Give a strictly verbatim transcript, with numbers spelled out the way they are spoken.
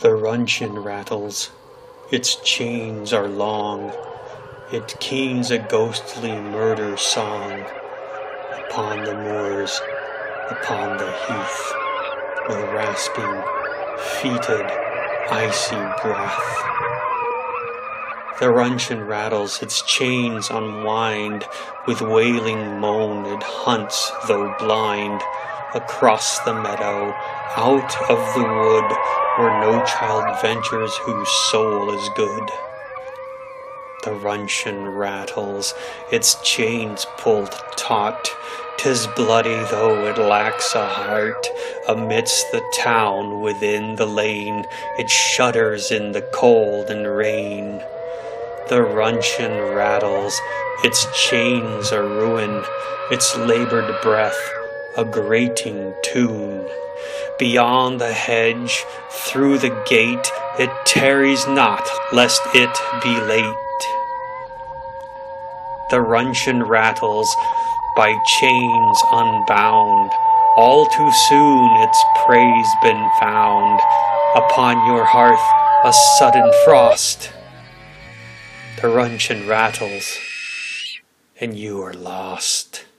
The runcheon rattles, its chains are long, it keens a ghostly murder song. Upon the moors, upon the heath, with rasping, fetid, icy breath. The runcheon rattles, its chains unwind, with wailing moan it hunts, though blind, across the meadow, out of the wood, where no child ventures whose soul is good. The runcheon rattles, its chains pulled taut, 'tis bloody though it lacks a heart. Amidst the town, within the lane, it shudders in the cold and rain. The runcheon rattles, its chains are ruin, its laboured breath a grating tune. Beyond the hedge, through the gate, it tarries not, lest it be late. The runcheon rattles, by chains unbound, all too soon its prey's been found. Upon your hearth a sudden frost, the runcheon rattles, and you are lost.